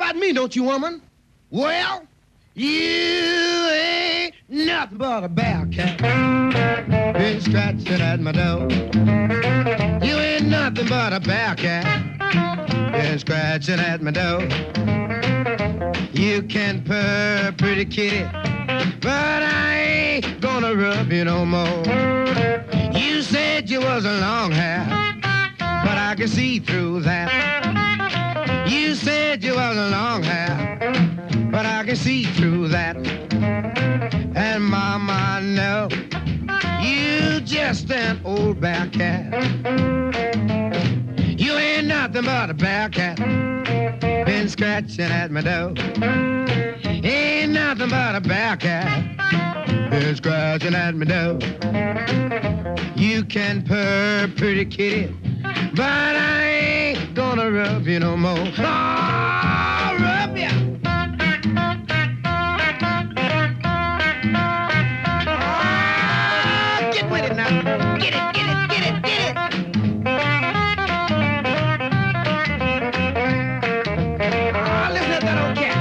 about me, don't you, woman? Well, you ain't nothing but a bear cat. Been scratching at my door. You ain't nothing but a bear cat. Been scratching at my door. You can purr, pretty kitty, but I ain't gonna rub you no more. You said you was a long hair, but I can see through that. You said you was a long hair, but I can see through that. And mama, I know you just an old bear cat. You ain't nothing but a bear cat. Been scratching at my door. Ain't nothing but a bear cat. Been scratching at my door. You can purr, pretty kitty, but I ain't gonna rub you no more. Oh, rub ya. Oh, get with it now. Get it, get it, get it, get it. Oh, listen to that old cat.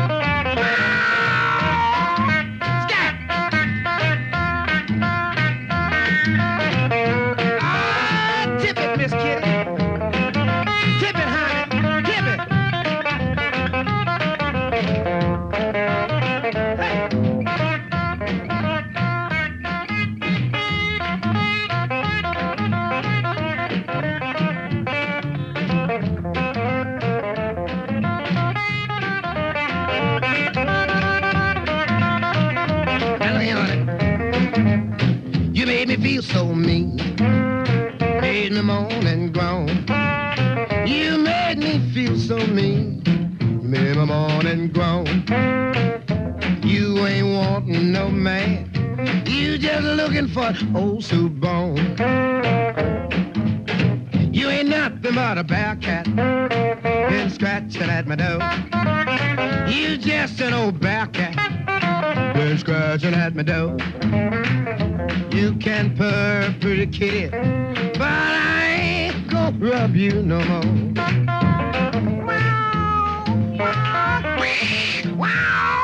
Scat. Ah, tip it, Miss Kitty. Tip it, honey. Tip it. Now look here, honey. You made me feel so mean. Made me moan and groan. You made me feel so mean. You made me moan and groan. You ain't wanting no man. You just looking for an old soup bone. You ain't nothing but a bear cat. Been scratching at my door. You just an old bear cat. Been scratching at my door. You can purr, pretty kitty, but I ain't gonna rub you no more. Wow, wow, wow.